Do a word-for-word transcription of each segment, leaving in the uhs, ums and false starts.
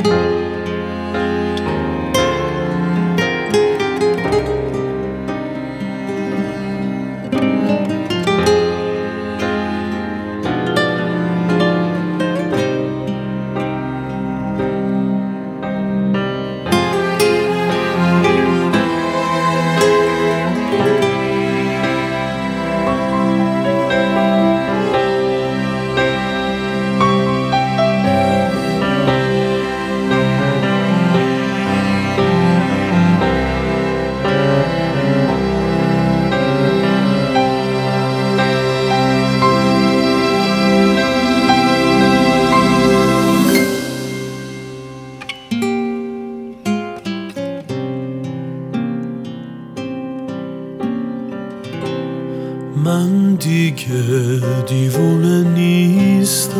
من دیگه دیوونه نیستم،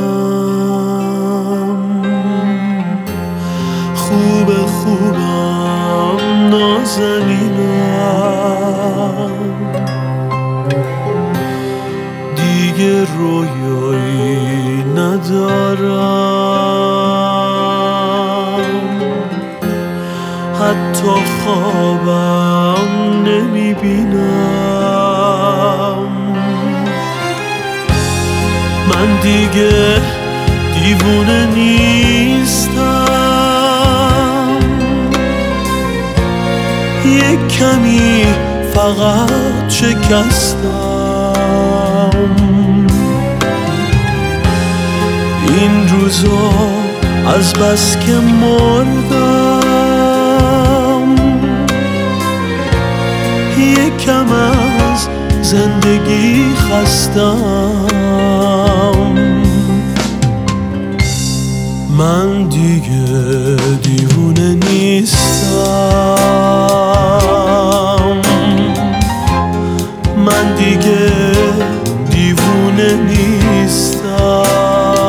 خوب خوبم نازنینم، دیگه رویایی ندارم، حتی خوابم نمیبینم. من دیگه دیوونه نیستم، یک کمی فقط شکستم. این روزا از بس که مردم، یک کم از زندگی خستم. من دیگه دیوونه نیستم، من دیگه دیوونه نیستم.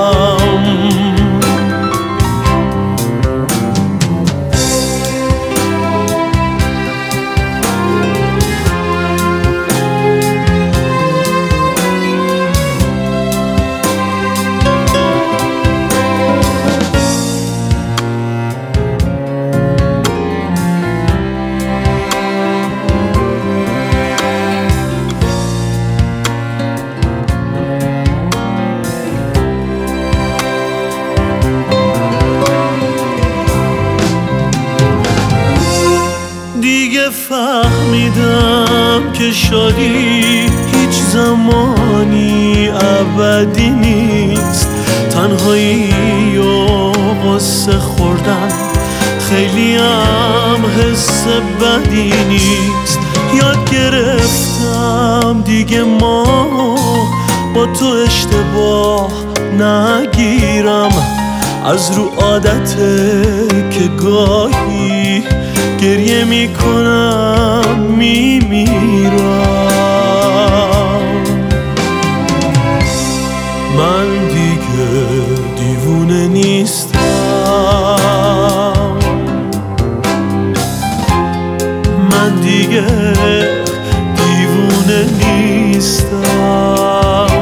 فهمیدم که شادی هیچ زمانی ابدی نیست، تنهایی و غصه خوردن خیلی هم حس بدی نیست. یاد گرفتم دیگه ما با تو اشتباه نگیرم، از رو عادته که گاهی گریه میکنم میمیرم. من دیگه دیوونه نیستم، من دیگه دیوونه نیستم.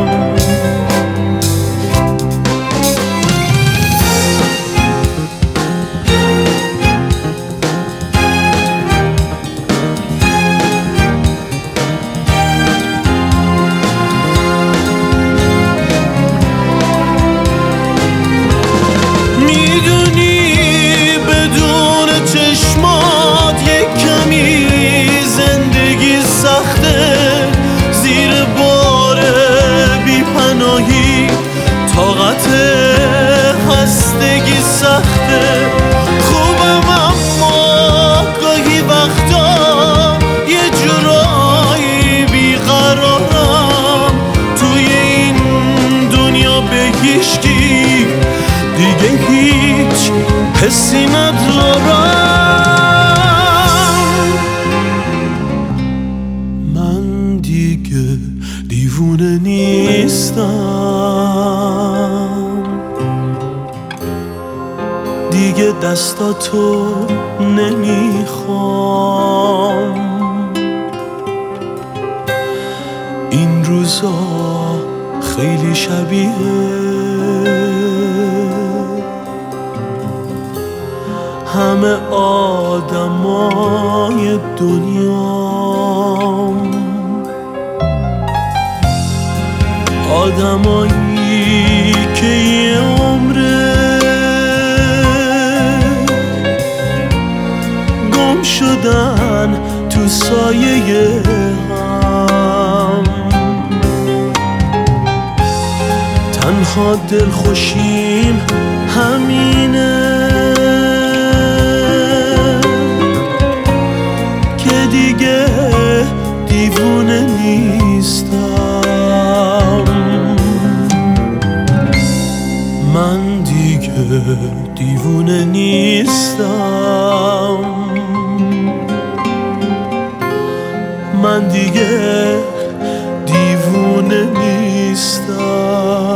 خستگی سخته، خوبم اما گاهی وقتا یه جورایی بیقرارم. توی این دنیا به هیچکی دیگه هیچ حسی ندارم. من دیگه دیوونه نیستم، دیگه دستاتو نمیخوام. این روزا خیلی شبیه همه آدمای دنیام، آدمایی که یه عمره گم شدن تو سایه هم. تنها دلخوشیم همینه که دیگه دیوونه نیستم. من دیگه دیوونه نیستم. من دیگه دیوونه نیستم.